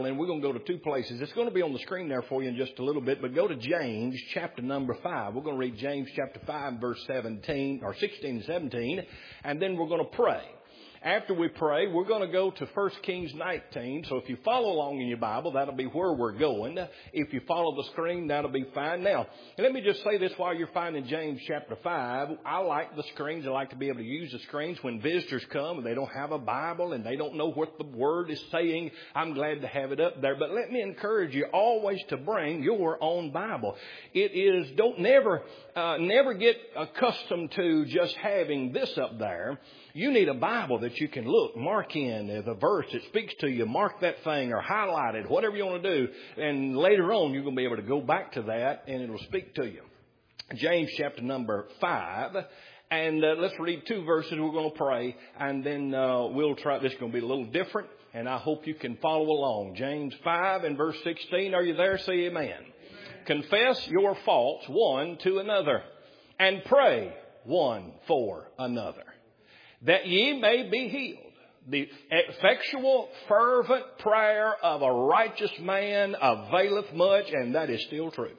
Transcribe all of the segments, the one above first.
and we're going to go to two places. It's going to be on the screen there for you in just a little bit, but go to James chapter number 5. We're going to read James chapter 5, verse 17, or 16 and 17, and then we're going to pray. After we pray, we're going to go to 1 Kings 19. So if you follow along in your Bible, that'll be where we're going. If you follow the screen, that'll be fine. Now, let me just say this while you're finding James chapter 5. I like the screens. I like to be able to use the screens when visitors come and they don't have a Bible and they don't know what the Word is saying. I'm glad to have it up there. But let me encourage you always to bring your own Bible. It is, never get accustomed to just having this up there. You need a Bible that you can look, mark in the verse that speaks to you, mark that thing or highlight it, whatever you want to do. And later on, you're going to be able to go back to that and it'll speak to you. James chapter number 5. And let's read 2 verses. We're going to pray and then we'll try. This is going to be a little different and I hope you can follow along. James 5 and verse 16. Are you there? Say amen. Confess your faults one to another and pray one for another, that ye may be healed. The effectual, fervent prayer of a righteous man availeth much, and that is still true.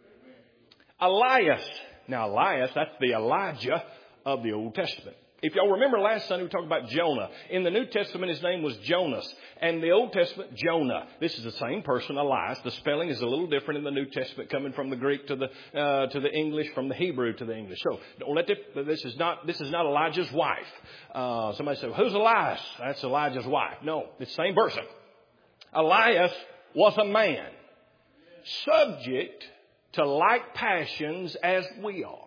Elias. Now, Elias, that's the Elijah of the Old Testament. If y'all remember last Sunday, we talked about Jonah. In the New Testament, his name was Jonas. And the Old Testament, Jonah. This is the same person, Elias. The spelling is a little different in the New Testament, coming from the Greek to the English, from the Hebrew to the English. So don't let this is not Elijah's wife. Somebody said, who's Elias? That's Elijah's wife. No, it's the same person. Elias was a man subject to like passions as we are.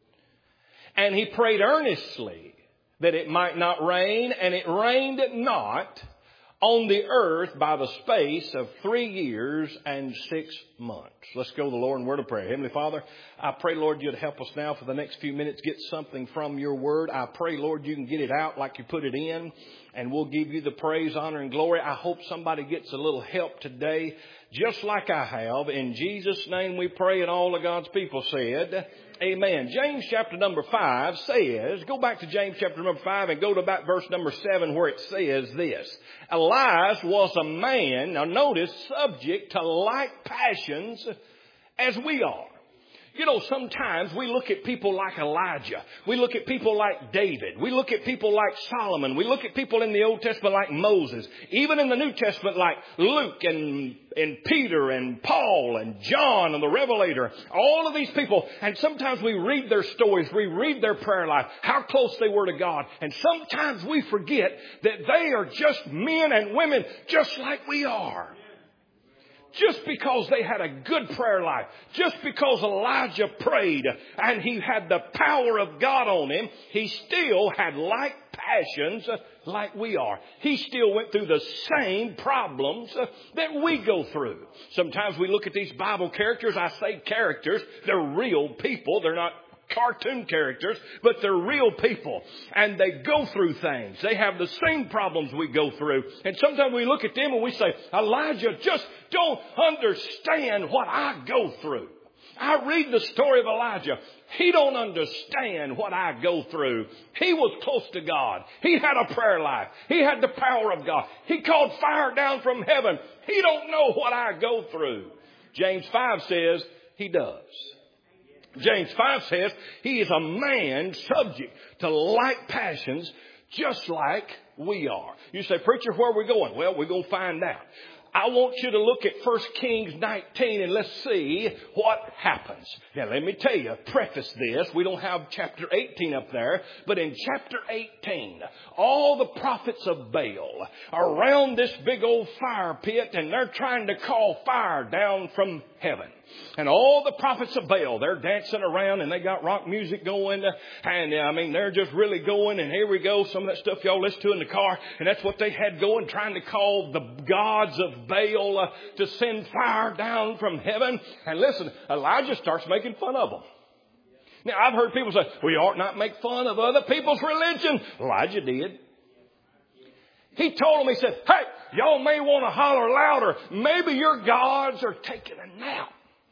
And he prayed earnestly that it might not rain, and it rained not on the earth by the space of 3 years and 6 months. Let's go to the Lord in word of prayer. Heavenly Father, I pray, Lord, you'd help us now for the next few minutes, get something from your word. I pray, Lord, you can get it out like you put it in, and we'll give you the praise, honor, and glory. I hope somebody gets a little help today, just like I have. In Jesus' name we pray, and all of God's people said, amen. James chapter number 5 says, go back to James chapter number 5 and go to about verse number 7 where it says this. Elias was a man, now notice, subject to like passions as we are. You know, sometimes we look at people like Elijah. We look at people like David. We look at people like Solomon. We look at people in the Old Testament like Moses. Even in the New Testament like Luke and Peter and Paul and John and the Revelator. All of these people. And sometimes we read their stories. We read their prayer life. How close they were to God. And sometimes we forget that they are just men and women just like we are. Just because they had a good prayer life, just because Elijah prayed and he had the power of God on him, he still had like passions like we are. He still went through the same problems that we go through. Sometimes we look at these Bible characters. I say characters. They're real people. They're not cartoon characters, but they're real people, and they go through things. They have the same problems we go through, and sometimes we look at them and we say, Elijah just don't understand what I go through. I read the story of Elijah. He don't understand what I go through. He was close to God. He had a prayer life. He had the power of God. He called fire down from heaven. He don't know what I go through. James 5 says he does. James 5 says he is a man subject to like passions just like we are. You say, preacher, where are we going? Well, we're going to find out. I want you to look at 1 Kings 19 and let's see what happens. Now, let me tell you, preface this. We don't have chapter 18 up there, but in chapter 18, all the prophets of Baal are around this big old fire pit and they're trying to call fire down from heaven. And all the prophets of Baal, they're dancing around and they got rock music going. And they're just really going. And here we go. Some of that stuff y'all listen to in the car. And that's what they had going, trying to call the gods of Baal to send fire down from heaven. And listen, Elijah starts making fun of them. Now, I've heard people say, we ought not make fun of other people's religion. Elijah did. He told them, he said, hey, y'all may want to holler louder. Maybe your gods are taking a nap.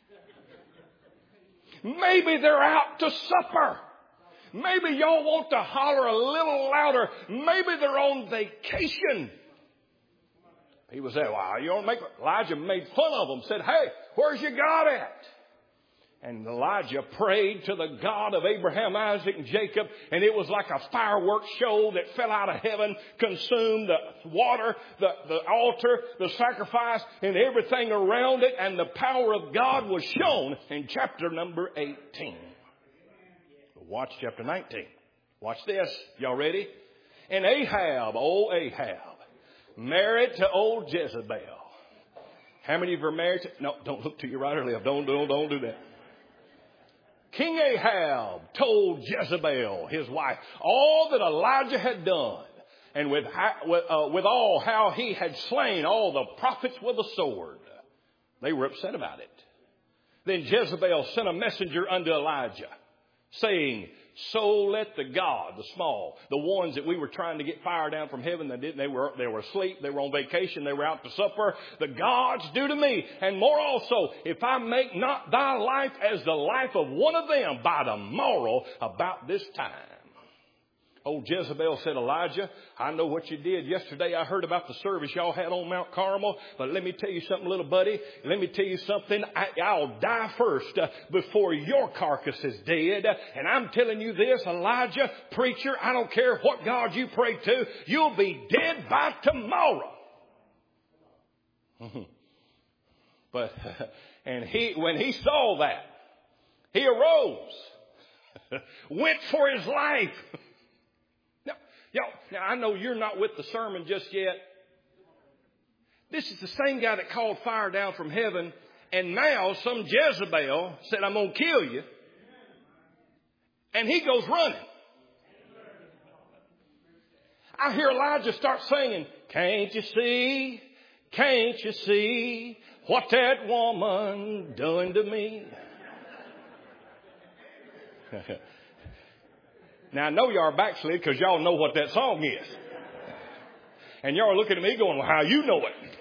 Maybe they're out to supper. Maybe y'all want to holler a little louder. Maybe they're on vacation. He was there. Wow, you don't make Elijah made fun of him. Said, hey, where's your God at? And Elijah prayed to the God of Abraham, Isaac, and Jacob, and it was like a fireworks show that fell out of heaven, consumed the water, the altar, the sacrifice, and everything around it, and the power of God was shown in chapter number 18. Watch chapter 19. Watch this. Y'all ready? And Ahab, old Ahab, married to old Jezebel. How many of you are married to? No, don't look to your right or left. Don't do that. King Ahab told Jezebel, his wife, all that Elijah had done, and with all how he had slain all the prophets with a sword. They were upset about it. Then Jezebel sent a messenger unto Elijah, saying, so let the God, the small, the ones that we were trying to get fire down from heaven, they were asleep, they were on vacation, they were out to supper, the gods do to me, and more also, if I make not thy life as the life of one of them by tomorrow about this time. Old Jezebel said, Elijah, I know what you did yesterday. I heard about the service y'all had on Mount Carmel. But let me tell you something, little buddy. Let me tell you something. I'll die first before your carcass is dead. And I'm telling you this, Elijah, preacher, I don't care what God you pray to. You'll be dead by tomorrow. But, when he saw that, he arose, went for his life. Now, I know you're not with the sermon just yet. This is the same guy that called fire down from heaven, and now some Jezebel said, I'm going to kill you. And he goes running. I hear Elijah start singing, can't you see what that woman done to me? Now, I know y'all are backslid because y'all know what that song is. And y'all are looking at me going, well, how you know it?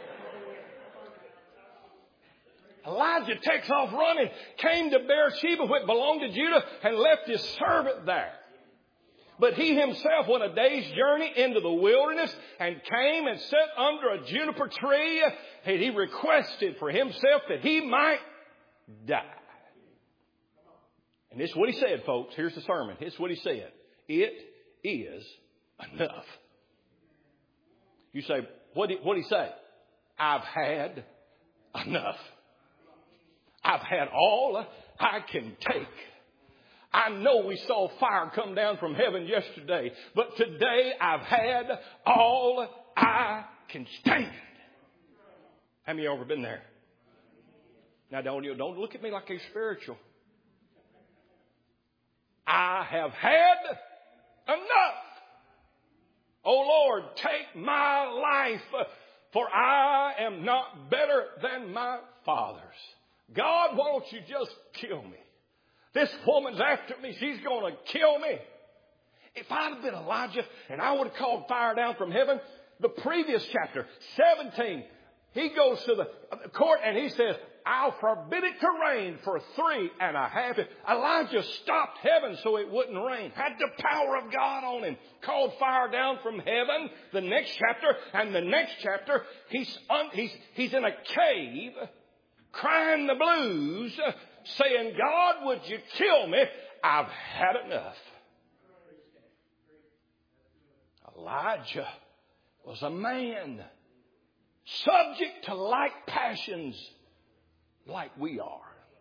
Elijah takes off running, came to Beersheba, which belonged to Judah, and left his servant there. But he himself went a day's journey into the wilderness and came and sat under a juniper tree. And he requested for himself that he might die. And this is what he said, folks. Here's the sermon. Here's what he said. It is enough. You say, what did he say? I've had enough. I've had all I can take. I know we saw fire come down from heaven yesterday, but today I've had all I can stand. How many of you ever been there? Now, don't look at me like you're spiritual. I have had enough. Oh Lord, take my life, for I am not better than my fathers. God, why don't you just kill me? This woman's after me. She's going to kill me. If I'd have been Elijah and I would have called fire down from heaven, the previous chapter, 17, he goes to the court and he says, I'll forbid it to rain for 3.5 years. Elijah stopped heaven so it wouldn't rain. Had the power of God on him. Called fire down from heaven. The next chapter, and the next chapter, he's in a cave, crying the blues, saying, God, would you kill me? I've had enough. Elijah was a man subject to like passions like we are.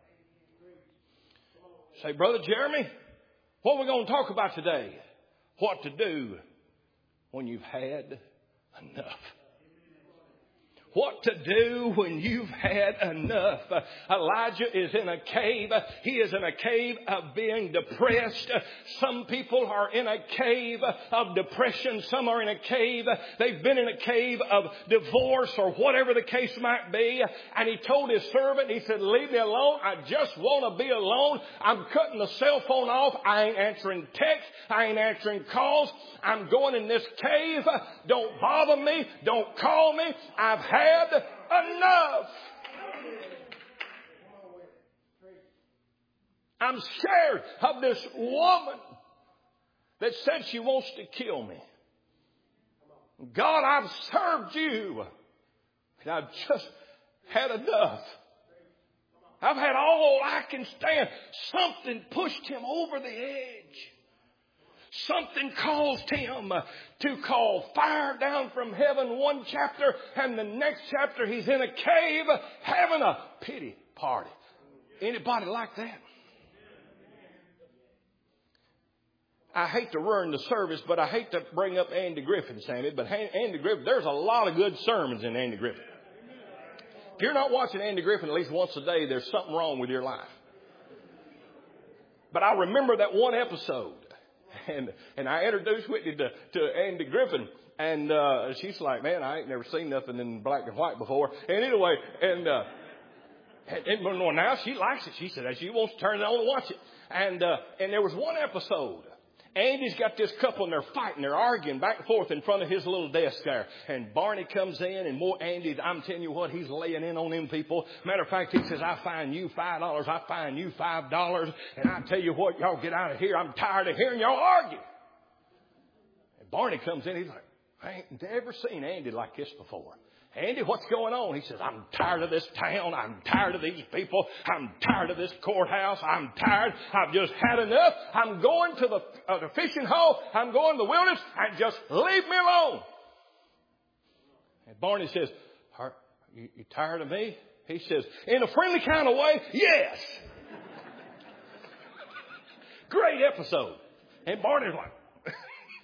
Say, Brother Jeremy, what are we going to talk about today? What to do when you've had enough. What to do when you've had enough. Elijah is in a cave. He is in a cave of being depressed. Some people are in a cave of depression. Some are in a cave. They've been in a cave of divorce or whatever the case might be. And he told his servant, he said, leave me alone. I just want to be alone. I'm cutting the cell phone off. I ain't answering texts. I ain't answering calls. I'm going in this cave. Don't bother me. Don't call me. I've had enough. I'm scared of this woman that said she wants to kill me. God, I've served you And I've just had enough. I've had all I can stand. Something pushed him over the edge. Something caused him to call fire down from heaven one chapter, and the next chapter he's in a cave having a pity party. Anybody like that? I hate to ruin the service, but I hate to bring up Andy Griffin, Sammy. But Andy Griffin, there's a lot of good sermons in Andy Griffin. If you're not watching Andy Griffin at least once a day, there's something wrong with your life. But I remember that one episode, and I introduced Whitney to Andy Griffin, and she's like, man, I ain't never seen nothing in black and white before. And anyway, and now she likes it. She said she wants to turn it on and watch it. And there was one episode. Andy's got this couple and they're fighting. They're arguing back and forth in front of his little desk there. And Barney comes in and more Andy, I'm telling you what, he's laying in on them people. Matter of fact, he says, I fine you $5. I fine you $5. And I tell you what, y'all get out of here. I'm tired of hearing y'all argue. And Barney comes in. He's like, I ain't never seen Andy like this before. Andy, what's going on? He says, I'm tired of this town. I'm tired of these people. I'm tired of this courthouse. I'm tired. I've just had enough. I'm going to the fishing hole. I'm going to the wilderness, and just leave me alone. And Barney says, are you tired of me? He says, in a friendly kind of way, yes. Great episode. And Barney's like,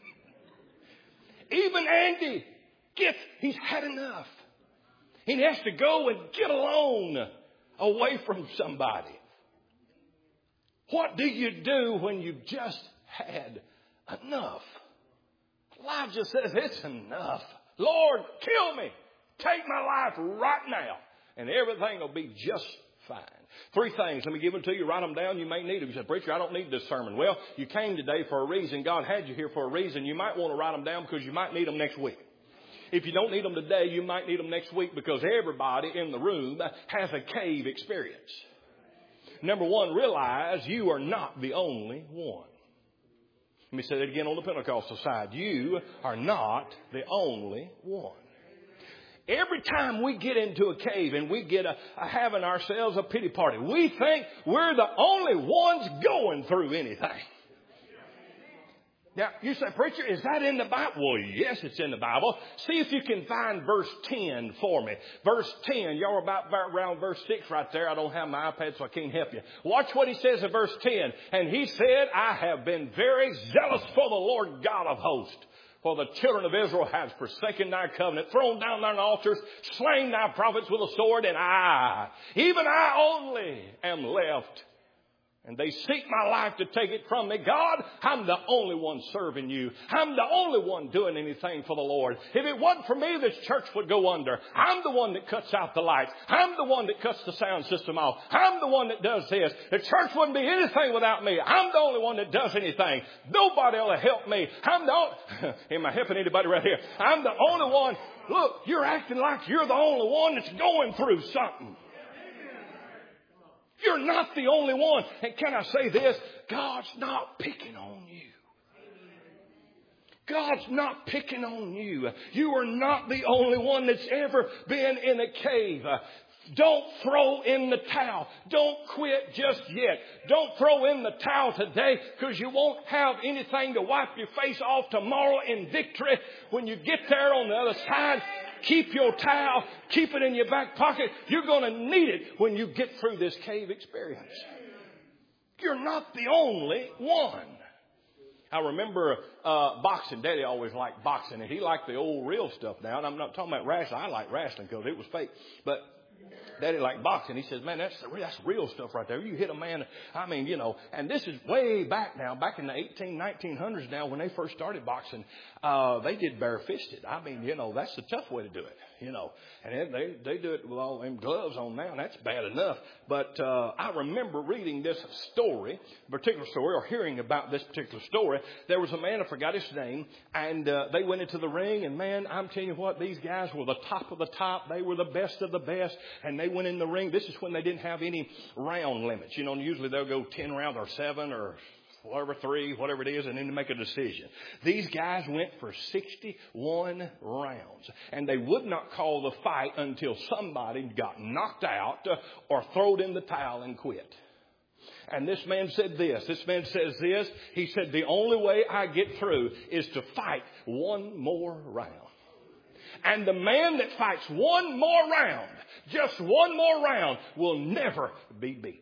even Andy he's had enough. He has to go and get alone away from somebody. What do you do when you've just had enough? Elijah says, it's enough. Lord, kill me. Take my life right now. And everything will be just fine. 3 things. Let me give them to you. Write them down. You may need them. You said, preacher, I don't need this sermon. Well, you came today for a reason. God had you here for a reason. You might want to write them down because you might need them next week. If you don't need them today, you might need them next week, because everybody in the room has a cave experience. Number 1, realize you are not the only one. Let me say that again on the Pentecostal side. You are not the only one. Every time we get into a cave and we get having ourselves a pity party, we think we're the only ones going through anything. Now, you say, preacher, is that in the Bible? Well, yes, it's in the Bible. See if you can find verse 10 for me. Verse 10, y'all are about around verse 6 right there. I don't have my iPad, so I can't help you. Watch what he says in verse 10. And he said, I have been very zealous for the Lord God of hosts. For the children of Israel have forsaken thy covenant, thrown down thine altars, slain thy prophets with a sword, and I, even I only, am left. And they seek my life to take it from me. God, I'm the only one serving you. I'm the only one doing anything for the Lord. If it wasn't for me, this church would go under. I'm the one that cuts out the lights. I'm the one that cuts the sound system off. I'm the one that does this. The church wouldn't be anything without me. I'm the only one that does anything. Nobody will help me. Am I helping anybody right here? I'm the only one. Look, you're acting like you're the only one that's going through something. You're not the only one. And can I say this? God's not picking on you. God's not picking on you. You are not the only one that's ever been in a cave. Don't throw in the towel. Don't quit just yet. Don't throw in the towel today, because you won't have anything to wipe your face off tomorrow in victory. When you get there on the other side, keep your towel. Keep it in your back pocket. You're going to need it when you get through this cave experience. You're not the only one. I remember boxing. Daddy always liked boxing, and he liked the old real stuff now. And I'm not talking about wrestling. I like wrestling because it was fake. But Daddy liked boxing. He says, man, that's real stuff right there. You hit a man, and this is way back now, back in the 1900s now, when they first started boxing, they did barefisted. That's the tough way to do it, and they do it with all them gloves on now, and that's bad enough. But I remember reading this story, particular story, or hearing about this particular story. There was a man, I forgot his name, and they went into the ring, and man, I'm telling you what, these guys were the top of the top. They were the best of the best, and they went in the ring. This is when they didn't have any round limits. Usually they'll go 10 rounds or 7 or whatever, 3, whatever it is, and then to make a decision. These guys went for 61 rounds, and they would not call the fight until somebody got knocked out or thrown in the towel and quit. And this man said this. This man says this. He said, the only way I get through is to fight one more round. And the man that fights one more round, just one more round, will never be beat.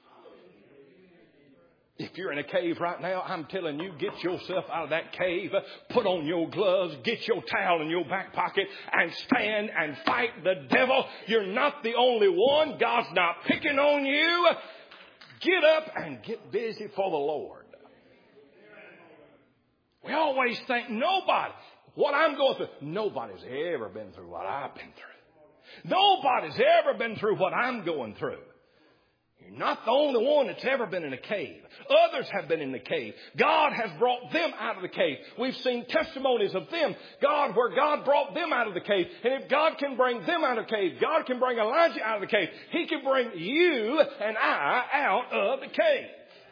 If you're in a cave right now, I'm telling you, get yourself out of that cave, put on your gloves, get your towel in your back pocket, and stand and fight the devil. You're not the only one. God's not picking on you. Get up and get busy for the Lord. We always think what I'm going through, nobody's ever been through what I've been through. Nobody's ever been through what I'm going through. You're not the only one that's ever been in a cave. Others have been in the cave. God has brought them out of the cave. We've seen testimonies of them, where God brought them out of the cave. And if God can bring them out of the cave, God can bring Elijah out of the cave. He can bring you and I out of the cave.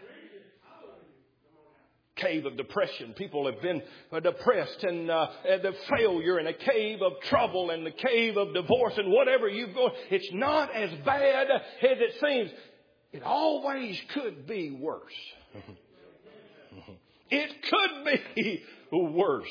Cave of depression. People have been depressed and the failure, and a cave of trouble, and the cave of divorce, and whatever you've gone. It's not as bad as it seems. It always could be worse. It could be worse.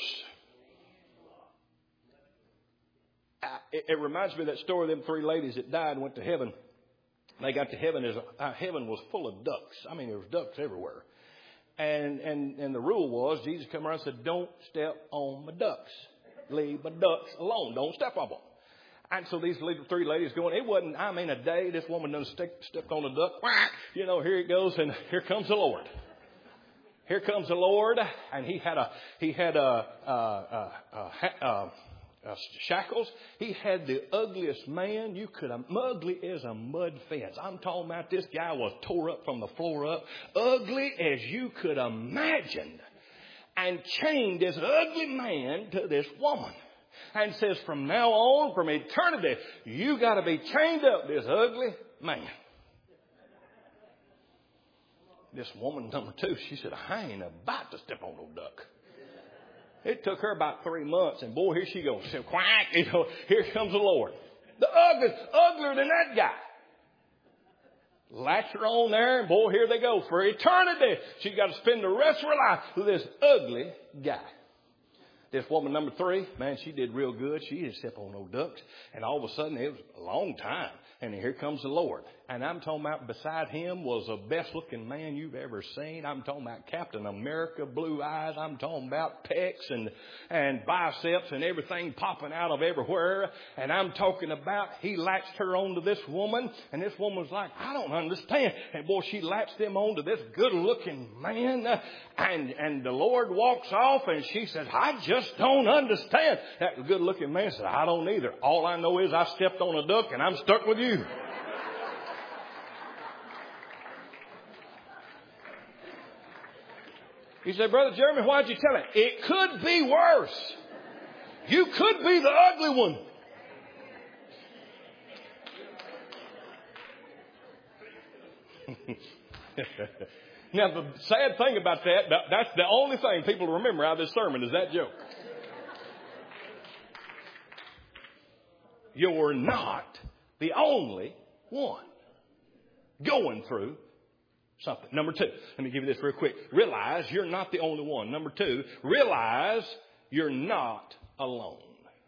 It reminds me of that story of them 3 ladies that died and went to heaven. They got to heaven. Heaven was full of ducks. I mean, there was ducks everywhere. And the rule was, Jesus come around and said, don't step on my ducks. Leave my ducks alone. Don't step on them. And so these 3 ladies going, it wasn't, a day this woman done stepped on a duck. Whack! Here it goes, and here comes the Lord. Here comes the Lord, and he had shackles. He had the ugliest man you could have, ugly as a mud fence. I'm talking about this guy was tore up from the floor up, ugly as you could imagine, and chained this ugly man to this woman. And says, from now on, from eternity, you got to be chained up, this ugly man. This woman, number 2, she said, I ain't about to step on no duck. It took her about 3 months, and boy, here she goes. She said, quack, here comes the Lord. The uglier than that guy. Latch her on there, and boy, here they go. For eternity, she's got to spend the rest of her life with this ugly guy. This woman, number 3, man, she did real good. She didn't step on no ducks. And all of a sudden, it was a long time. And here comes the Lord. And I'm talking about beside him was the best looking man you've ever seen. I'm talking about Captain America, blue eyes. I'm talking about pecs and biceps and everything popping out of everywhere. And I'm talking about he latched her onto this woman. And this woman was like, I don't understand. And boy, she latched them onto this good looking man. And the Lord walks off and she says, I just don't understand. That good looking man said, I don't either. All I know is I stepped on a duck and I'm stuck with you. He said, Brother Jeremy, why'd you tell it? It could be worse. You could be the ugly one. Now, the sad thing about that's the only thing people remember out of this sermon is that joke. You're not the only one going through something. Number 2, let me give you this real quick. Realize you're not the only one. Number 2, realize you're not alone.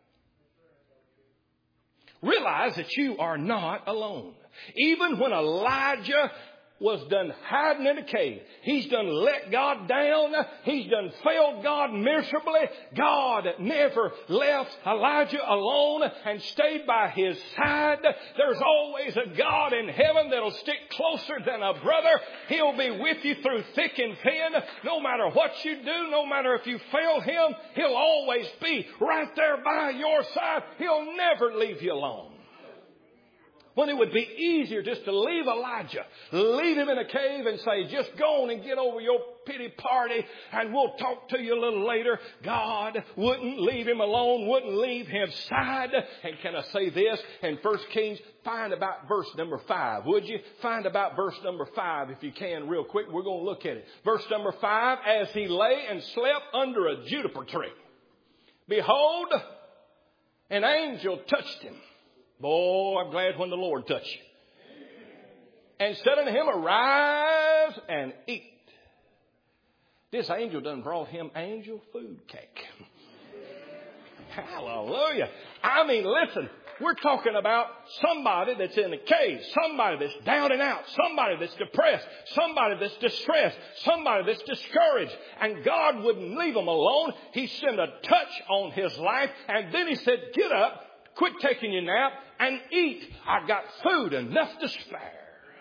Realize that you are not alone. Even when Elijah was done hiding in a cave, he's done let God down, he's done failed God miserably, God never left Elijah alone and stayed by his side. There's always a God in heaven that'll stick closer than a brother. He'll be with you through thick and thin. No matter what you do, no matter if you fail him, he'll always be right there by your side. He'll never leave you alone. When it would be easier just to leave Elijah, leave him in a cave and say, just go on and get over your pity party and we'll talk to you a little later. God wouldn't leave him alone, wouldn't leave his side. And can I say this? In 1 Kings, find about verse number 5, would you? Find about verse number 5 if you can real quick. We're going to look at it. Verse number 5, as he lay and slept under a juniper tree, behold, an angel touched him. Boy, I'm glad when the Lord touched you. And said unto him, arise and eat. This angel done brought him angel food cake. Hallelujah. I mean, listen, we're talking about somebody that's in a cave, somebody that's down and out, somebody that's depressed, somebody that's distressed, somebody that's discouraged. And God wouldn't leave them alone. He sent a touch on his life. And then he said, get up, quit taking your nap, and eat. I got food enough to spare.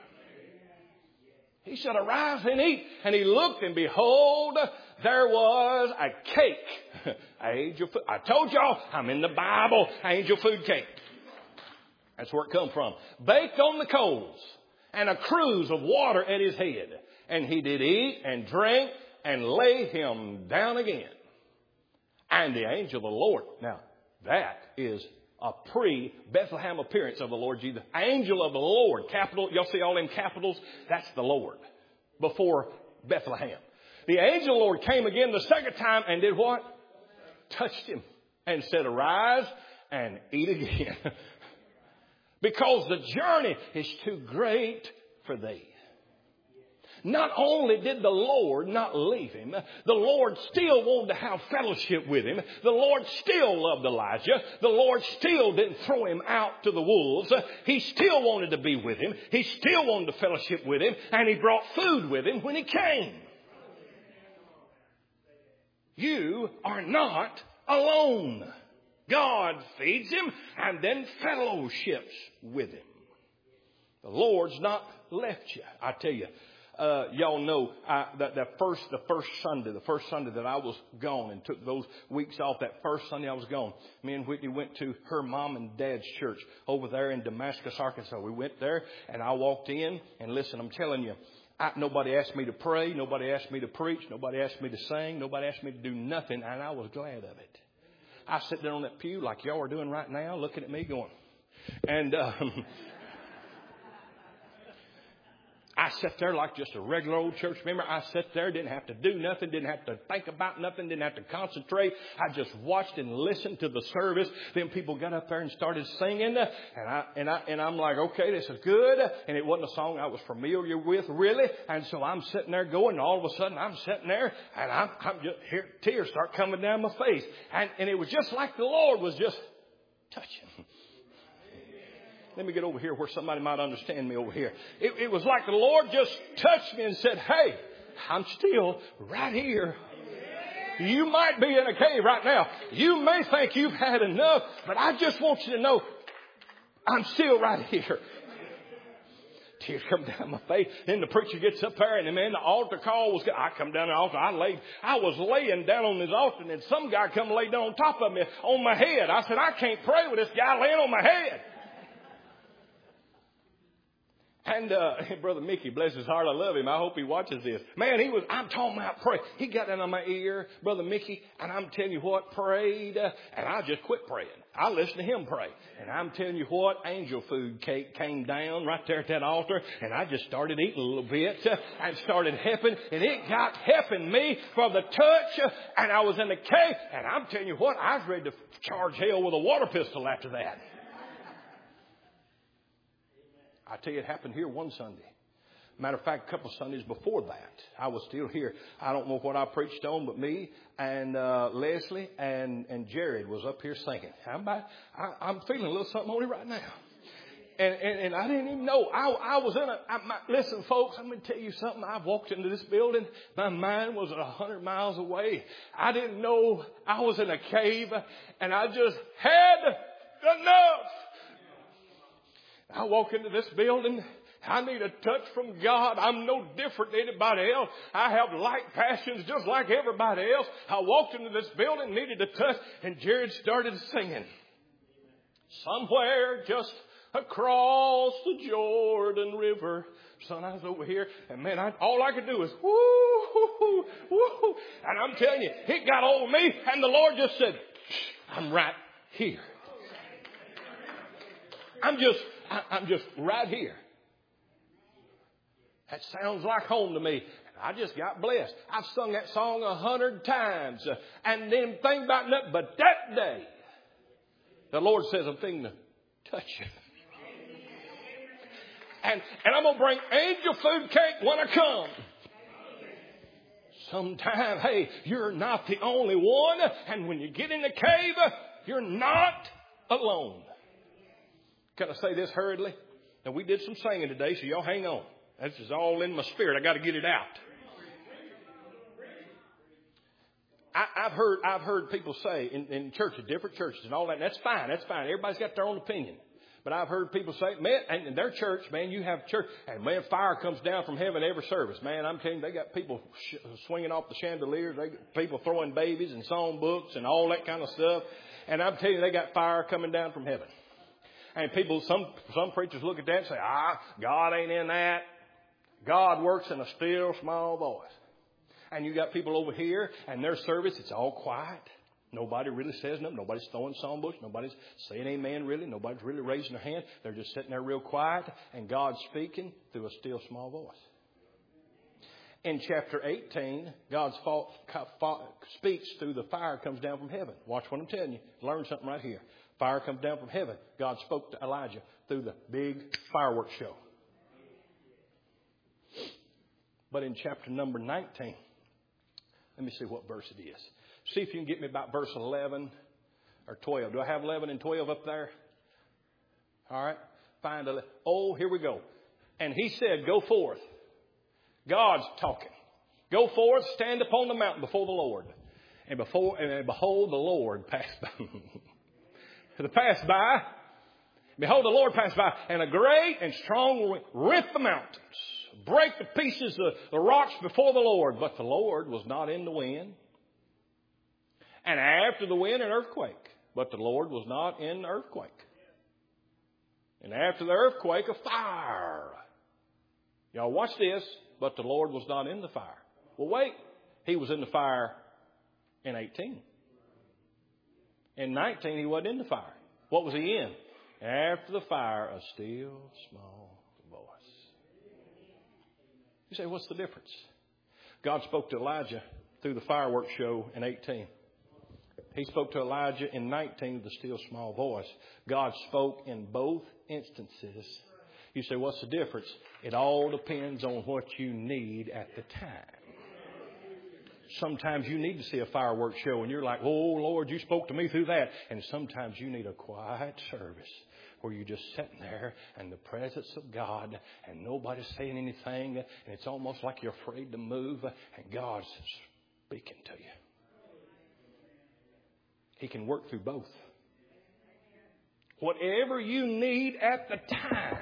He said, arise and eat. And he looked, and behold, there was a cake. Angel food. I told y'all, I'm in the Bible. Angel food cake. That's where it come from. Baked on the coals, and a cruse of water at his head. And he did eat and drink and lay him down again. And the angel of the Lord. Now, that is a pre-Bethlehem appearance of the Lord Jesus. Angel of the Lord. Capital. Y'all see all them capitals? That's the Lord. Before Bethlehem. The angel of the Lord came again the second time and did what? Touched him. And said, arise and eat again. Because the journey is too great for thee. Not only did the Lord not leave him, the Lord still wanted to have fellowship with him. The Lord still loved Elijah. The Lord still didn't throw him out to the wolves. He still wanted to be with him. He still wanted to fellowship with him. And he brought food with him when he came. You are not alone. God feeds him and then fellowships with him. The Lord's not left you. I tell you. Y'all know the first Sunday that I was gone and took those weeks off, that first Sunday I was gone, me and Whitney went to her mom and dad's church over there in Damascus, Arkansas. We went there and I walked in, and listen, I'm telling you, nobody asked me to pray. Nobody asked me to preach. Nobody asked me to sing. Nobody asked me to do nothing. And I was glad of it. I sat there on that pew like y'all are doing right now, looking at me going, and, I sat there like just a regular old church member. I sat there, didn't have to do nothing, didn't have to think about nothing, didn't have to concentrate. I just watched and listened to the service. Then people got up there and started singing, and I'm like, okay, this is good. And it wasn't a song I was familiar with, really. And so I'm sitting there going, and all of a sudden I'm sitting there, and I'm just here, tears start coming down my face, and it was just like the Lord was just touching. Let me get over here where somebody might understand me over here. It was like the Lord just touched me and said, hey, I'm still right here. You might be in a cave right now. You may think you've had enough, but I just want you to know I'm still right here. Tears come down my face. Then the preacher gets up there, and then the altar call was, I come down the altar. I was laying down on this altar, and then some guy come lay down on top of me on my head. I said, I can't pray with this guy laying on my head. And Brother Mickey, bless his heart, I love him. I hope he watches this. Man, I'm talking about pray. He got down on my ear, Brother Mickey, and I'm telling you what, prayed, and I just quit praying. I listened to him pray. And I'm telling you what, angel food cake came down right there at that altar, and I just started eating a little bit and started helping, and it got helping me for the touch, and I was in the cave, and I'm telling you what, I was ready to charge hell with a water pistol after that. I tell you, it happened here one Sunday. Matter of fact, a couple of Sundays before that, I was still here. I don't know what I preached on, but me and Leslie and Jared was up here singing. I'm feeling a little something on it right now. And I didn't even know. I was in listen, folks, I'm going to tell you something. I walked into this building. My mind was 100 miles away. I didn't know I was in a cave, and I just had enough. I walk into this building. I need a touch from God. I'm no different than anybody else. I have like passions just like everybody else. I walked into this building, needed a touch, and Jared started singing. Somewhere just across the Jordan River. Son, I was over here, and man, all I could do was woo, woo. And I'm telling you, it got over me, and the Lord just said, I'm right here. I'm just right here. That sounds like home to me. I just got blessed. I've sung that song 100 times. And then think about nothing but that day. The Lord says, I'm thinking to touch you. And I'm going to bring angel food cake when I come. Sometime, hey, you're not the only one. And when you get in the cave, you're not alone. Can I say this hurriedly? Now, we did some singing today, so y'all hang on. This is all in my spirit. I got to get it out. I've heard people say in churches, different churches and all that. And that's fine. That's fine. Everybody's got their own opinion. But I've heard people say, man, and in their church, man, you have church, and man, fire comes down from heaven every service. Man, I'm telling you, they got people swinging off the chandeliers. They got people throwing babies and songbooks and all that kind of stuff. And I'm telling you, they got fire coming down from heaven. And people, some preachers look at that and say, God ain't in that. God works in a still small voice. And you got people over here and their service, it's all quiet. Nobody really says nothing. Nobody's throwing songbooks. Nobody's saying amen really. Nobody's really raising their hand. They're just sitting there real quiet and God's speaking through a still small voice. In chapter 18, God speaks through the fire comes down from heaven. Watch what I'm telling you. Learn something right here. Fire comes down from heaven. God spoke to Elijah through the big fireworks show. But in chapter number 19, let me see what verse it is. See if you can get me about verse 11 or 12. Do I have 11 and 12 up there? All right. Find 11. Oh, here we go. And he said, go forth. God's talking. Go forth, stand upon the mountain before the Lord. And behold, the Lord passed by. Passed by. Behold, the Lord passed by, and a great and strong wind rent the mountains, break to pieces the rocks before the Lord. But the Lord was not in the wind. And after the wind, an earthquake. But the Lord was not in the earthquake. And after the earthquake, a fire. Y'all watch this. But the Lord was not in the fire. Well, wait. He was in the fire in 18. In 19, he wasn't in the fire. What was he in? After the fire, a still small voice. You say, what's the difference? God spoke to Elijah through the fireworks show in 18. He spoke to Elijah in 19 with the still small voice. God spoke in both instances. You say, what's the difference? It all depends on what you need at the time. Sometimes you need to see a fireworks show and you're like, oh, Lord, you spoke to me through that. And sometimes you need a quiet service where you're just sitting there in the presence of God and nobody's saying anything. And it's almost like you're afraid to move and God's speaking to you. He can work through both. Whatever you need at the time,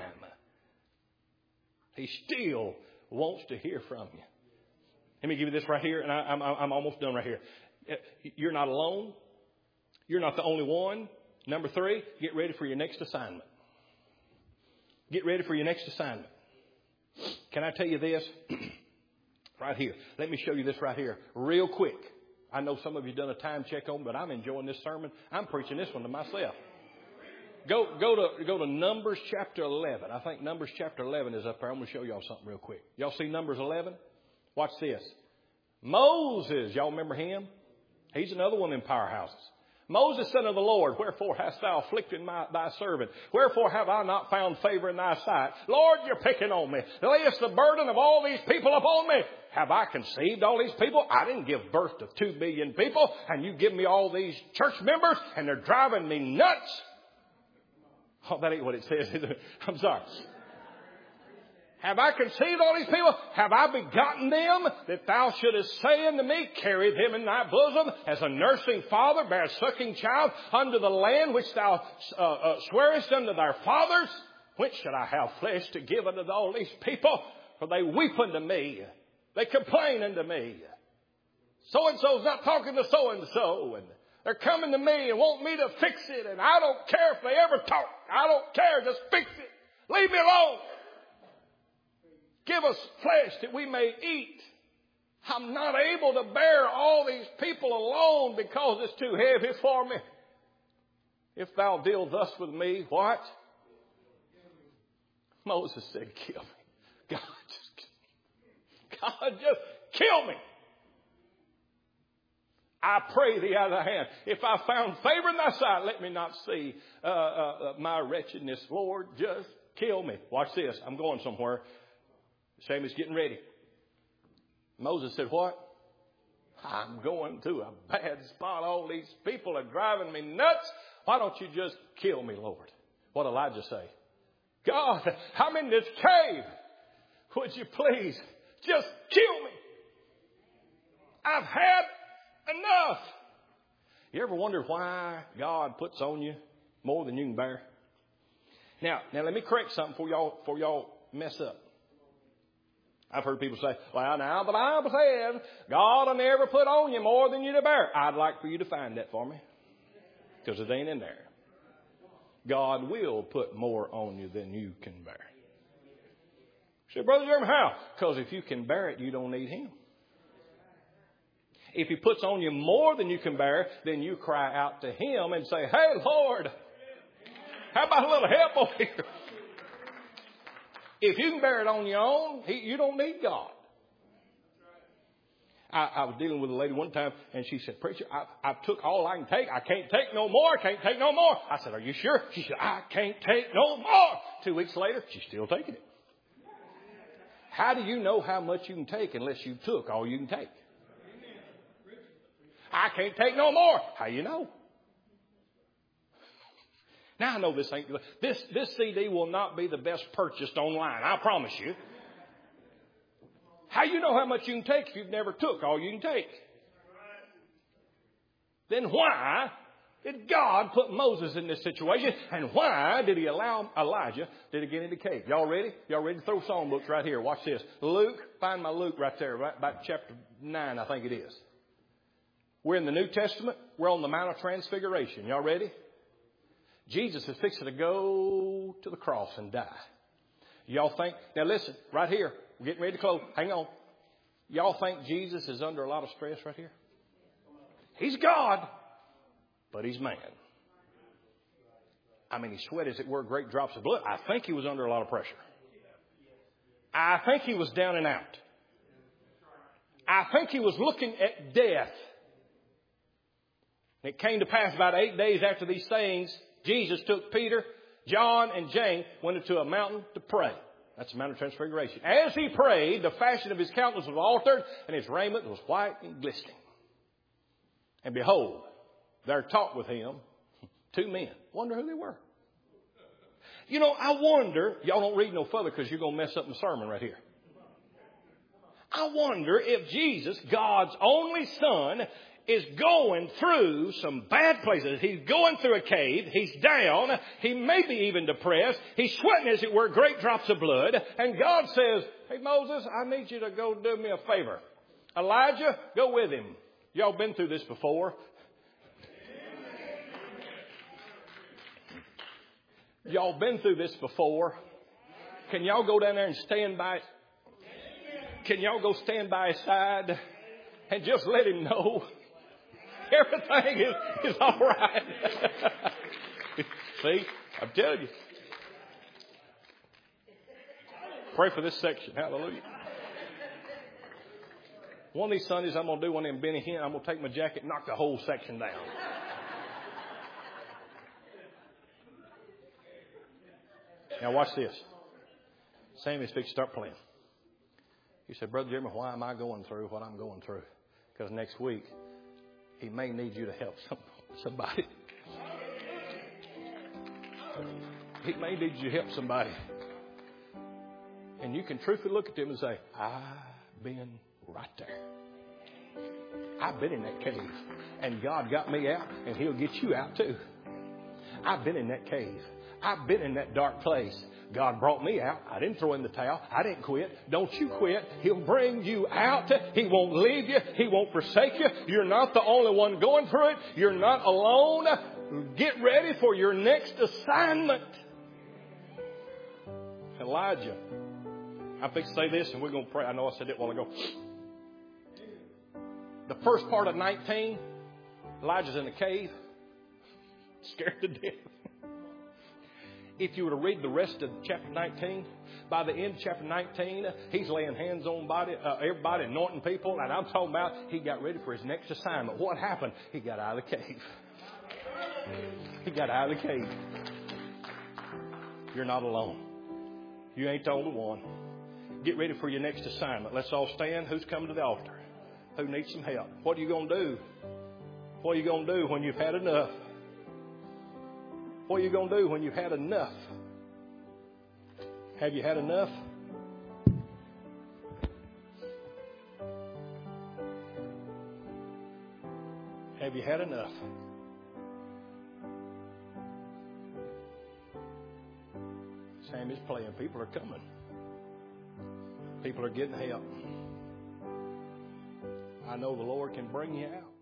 He still wants to hear from you. Let me give you this right here, and I'm almost done right here. You're not alone. You're not the only one. Number 3, get ready for your next assignment. Get ready for your next assignment. Can I tell you this? Right here. Let me show you this right here real quick. I know some of you done a time check on, but I'm enjoying this sermon. I'm preaching this one to myself. Go to Numbers chapter 11. I think Numbers chapter 11 is up there. I'm going to show y'all something real quick. Y'all see Numbers 11? Watch this. Moses, y'all remember him? He's another one in powerhouses. Moses said unto the Lord, wherefore hast thou afflicted thy servant? Wherefore have I not found favor in thy sight? Lord, you're picking on me. Layest the burden of all these people upon me. Have I conceived all these people? I didn't give birth to 2 billion people, and you give me all these church members, and they're driving me nuts. Oh, that ain't what it says. I'm sorry. Have I conceived all these people? Have I begotten them? That thou shouldest say unto me, carry them in thy bosom, as a nursing father bear a sucking child, unto the land which thou swearest unto their fathers. Whence should I have flesh to give unto all these people? For they weep unto me. They complain unto me. So-and-so's not talking to so-and-so. And They're coming to me and want me to fix it, and I don't care if they ever talk. I don't care. Just fix it. Leave me alone. Give us flesh that we may eat. I'm not able to bear all these people alone because it's too heavy for me. If thou deal thus with me, what? Moses said, kill me. God, just kill me. I pray thee out of thy hand. If I found favor in thy sight, let me not see my wretchedness. Lord, just kill me. Watch this. I'm going somewhere. Samuel's getting ready. Moses said, what? I'm going through a bad spot. All these people are driving me nuts. Why don't you just kill me, Lord? What Elijah say? God, I'm in this cave. Would you please just kill me? I've had enough. You ever wonder why God puts on you more than you can bear? Now let me correct something before y'all mess up. I've heard people say, well, now the Bible says God will never put on you more than you to bear. I'd like for you to find that for me, because it ain't in there. God will put more on you than you can bear. You say, Brother Jeremy, how? Because if you can bear it, you don't need Him. If He puts on you more than you can bear, then you cry out to Him and say, hey, Lord, how about a little help over here? If you can bear it on your own, you don't need God. I was dealing with a lady one time, and she said, Preacher, I took all I can take. I can't take no more. I can't take no more. I said, are you sure? She said, I can't take no more. 2 weeks later, she's still taking it. How do you know how much you can take unless you took all you can take? I can't take no more. How you know? Now I know this ain't good. This CD will not be the best purchased online. I promise you. How you know how much you can take if you've never took all you can take? Then why did God put Moses in this situation? And why did He allow Elijah to get in the cave? Y'all ready? Y'all ready to throw songbooks right here? Watch this. Luke, find my Luke right there, right about chapter 9, I think it is. We're in the New Testament. We're on the Mount of Transfiguration. Y'all ready? Jesus is fixing to go to the cross and die. Y'all think, now listen, right here, we're getting ready to close. Hang on. Y'all think Jesus is under a lot of stress right here? He's God, but He's man. I mean, He sweat, as it were, great drops of blood. I think He was under a lot of pressure. I think He was down and out. I think He was looking at death. And it came to pass about 8 days after these things, Jesus took Peter, John, and James, went into a mountain to pray. That's the Mount of Transfiguration. As He prayed, the fashion of His countenance was altered, and His raiment was white and glistening. And behold, there talked with Him 2 men. Wonder who they were. You know, I wonder, y'all don't read no further because you're going to mess up my sermon right here. I wonder if Jesus, God's only Son, is going through some bad places. He's going through a cave. He's down. He may be even depressed. He's sweating, as it were, great drops of blood. And God says, hey, Moses, I need you to go do me a favor. Elijah, go with him. Y'all been through this before. Y'all been through this before. Can y'all go down there and stand by? Can y'all go stand by his side and just let him know everything is all right? See, I'm telling you. Pray for this section. Hallelujah. One of these Sundays, I'm going to do one of them Benny Hinn. I'm going to take my jacket and knock the whole section down. Now watch this. Sammy's fixing to start playing. He said, Brother Jeremy, why am I going through what I'm going through? Because next week, he may need you to help somebody. He may need you to help somebody. And you can truthfully look at them and say, I've been right there. I've been in that cave. And God got me out, and He'll get you out too. I've been in that cave. I've been in that dark place. God brought me out. I didn't throw in the towel. I didn't quit. Don't you quit. He'll bring you out. He won't leave you. He won't forsake you. You're not the only one going through it. You're not alone. Get ready for your next assignment. Elijah. I'm fixing to say this and we're going to pray. I know I said it a while ago. The first part of 19, Elijah's in a cave, scared to death. If you were to read the rest of chapter 19, by the end of chapter 19, he's laying hands on everybody, anointing people. And I'm talking about he got ready for his next assignment. What happened? He got out of the cave. He got out of the cave. You're not alone. You ain't the only one. Get ready for your next assignment. Let's all stand. Who's coming to the altar? Who needs some help? What are you going to do? What are you going to do when you've had enough? What are you going to do when you've had enough? Have you had enough? Have you had enough? Sammy's playing. People are coming. People are getting help. I know the Lord can bring you out.